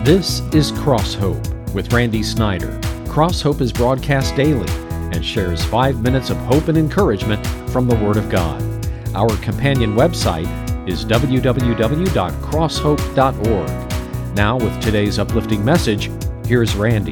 This is Cross Hope with Randy Snyder. Cross Hope is broadcast daily and shares 5 minutes of hope and encouragement from the Word of God. Our companion website is www.crosshope.org. Now, with today's uplifting message, here's Randy.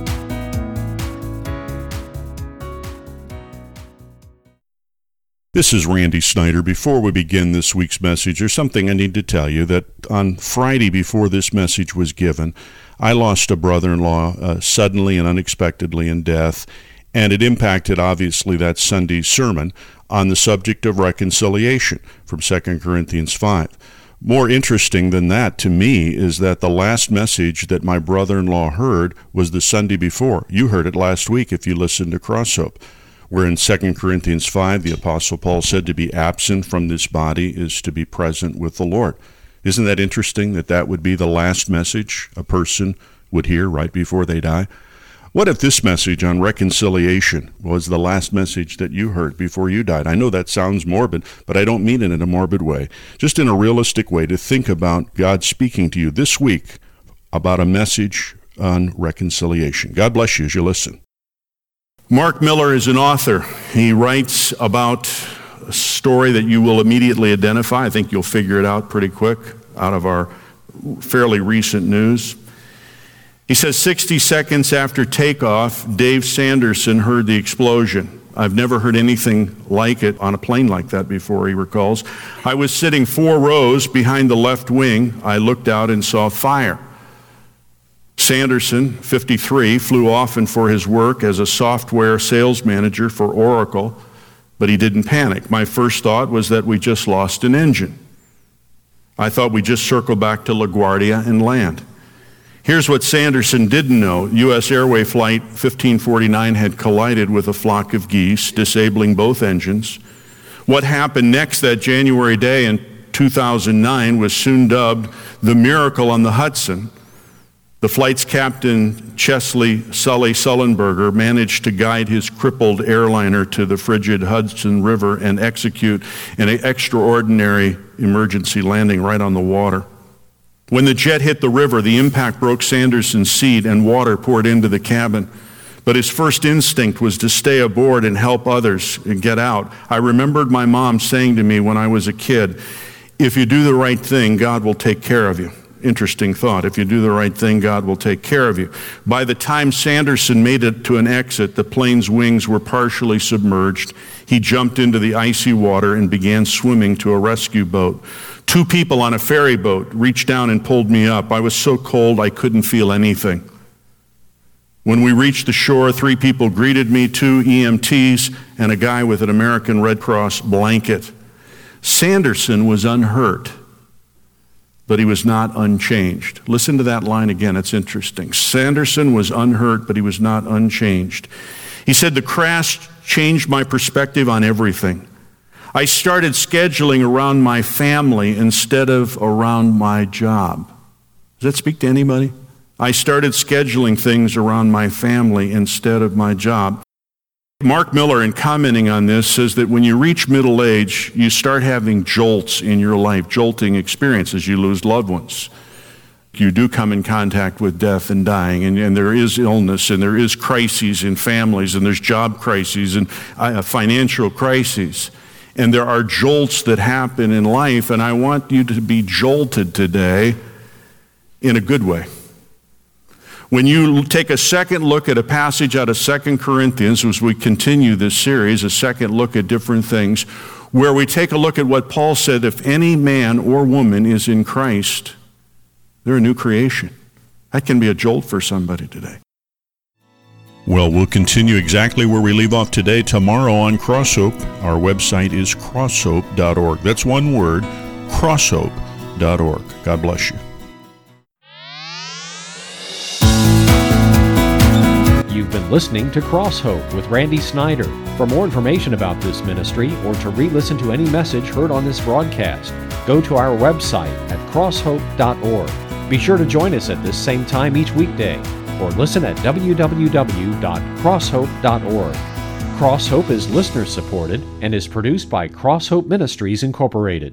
This is Randy Snyder. Before we begin this week's message, there's something I need to tell you that on Friday before this message was given, I lost a brother-in-law suddenly and unexpectedly in death, and it impacted, obviously, that Sunday's sermon on the subject of reconciliation from 2 Corinthians 5. More interesting than that to me is that the last message that my brother-in-law heard was the Sunday before. You heard it last week if you listened to Cross Hope, where in 2 Corinthians 5, the Apostle Paul said to be absent from this body is to be present with the Lord. Isn't that interesting that that would be the last message a person would hear right before they die? What if this message on reconciliation was the last message that you heard before you died? I know that sounds morbid, but I don't mean it in a morbid way. Just in a realistic way to think about God speaking to you this week about a message on reconciliation. God bless you as you listen. Mark Miller is an author. He writes about a story that you will immediately identify. I think you'll figure it out pretty quick out of our fairly recent news. He says 60 seconds after takeoff, Dave Sanderson heard the explosion. I've never heard anything like it on a plane like that before, he recalls. I was sitting 4 rows behind the left wing. I looked out and saw fire. Sanderson, 53, flew often for his work as a software sales manager for Oracle, but he didn't panic. My first thought was that we just lost an engine. I thought we'd just circle back to LaGuardia and land. Here's what Sanderson didn't know. U.S. Airway Flight 1549 had collided with a flock of geese, disabling both engines. What happened next that January day in 2009 was soon dubbed the Miracle on the Hudson. The flight's captain, Chesley Sully Sullenberger, managed to guide his crippled airliner to the frigid Hudson River and execute an extraordinary emergency landing right on the water. When the jet hit the river, the impact broke Sanderson's seat and water poured into the cabin. But his first instinct was to stay aboard and help others and get out. I remembered my mom saying to me when I was a kid, if you do the right thing, God will take care of you. Interesting thought. If you do the right thing, God will take care of you. By the time Sanderson made it to an exit, the plane's wings were partially submerged. He jumped into the icy water and began swimming to a rescue boat. 2 people on a ferry boat reached down and pulled me up. I was so cold I couldn't feel anything. When we reached the shore, 3 people greeted me, 2 EMTs and a guy with an American Red Cross blanket. Sanderson was unhurt, but he was not unchanged. Listen to that line again, it's interesting. Sanderson was unhurt, but he was not unchanged. He said, the crash changed my perspective on everything. I started scheduling around my family instead of around my job. Does that speak to anybody? I started scheduling things around my family instead of my job. Mark Miller, in commenting on this, says that when you reach middle age, you start having jolts in your life, jolting experiences. You lose loved ones. You do come in contact with death and dying, and there is illness, and there is crises in families, and there's job crises and financial crises. And there are jolts that happen in life, and I want you to be jolted today in a good way. When you take a second look at a passage out of 2 Corinthians, as we continue this series, a second look at different things, where we take a look at what Paul said, if any man or woman is in Christ, they're a new creation. That can be a jolt for somebody today. Well, we'll continue exactly where we leave off today, tomorrow on Cross Hope. Our website is crosshope.org. That's one word, crosshope.org. God bless you. You've been listening to Cross Hope with Randy Snyder. For more information about this ministry or to re-listen to any message heard on this broadcast, go to our website at crosshope.org. Be sure to join us at this same time each weekday, or listen at www.crosshope.org. Cross Hope is listener supported and is produced by Cross Hope Ministries Incorporated.